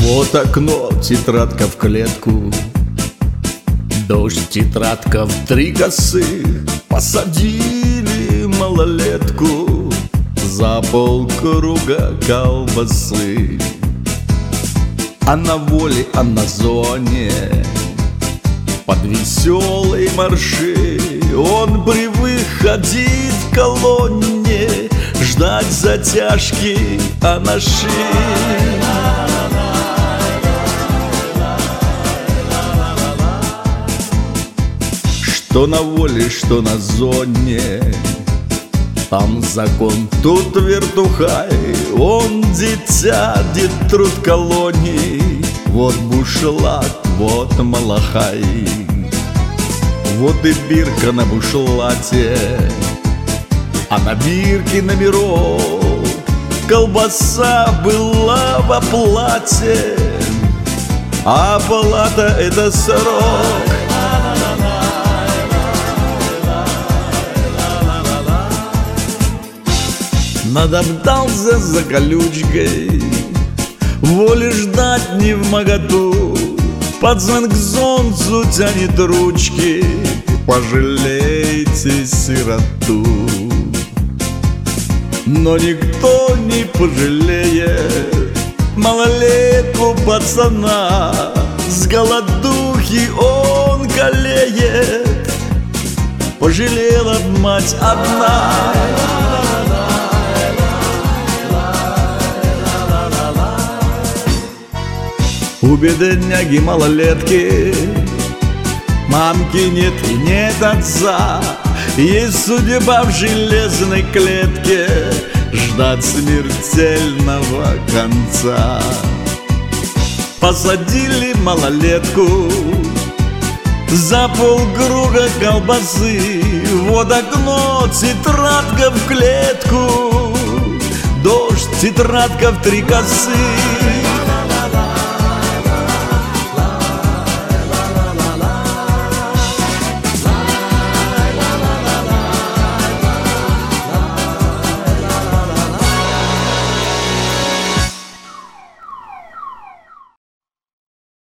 Вот окно, тетрадка в клетку, дождь, тетрадка в 3 косы. Посадили малолетку за полкруга колбасы. А на воле, а на зоне под веселые марши он привык ходить в колонне, ждать затяжки анаши. Что на воле, что на зоне, там закон, тут вертухай. Он дитя, труд колоний. Вот бушлат, вот малахай. Вот и бирка на бушлате, а на бирке номерок. Колбаса была в оплате, а палата — это срок. Надоптался за колючкой, воли ждать не вмоготу. Пацан к солнцу тянет ручки, пожалейте сироту. Но никто не пожалеет малолетку пацана. С голодухи он калеет, пожалела мать одна. У бедняги малолетки мамки нет и нет отца. Есть судьба в железной клетке, ждать смертельного конца. Посадили малолетку за полкруга колбасы. Вот окно, тетрадка в клетку, дождь, тетрадка в 3 косы.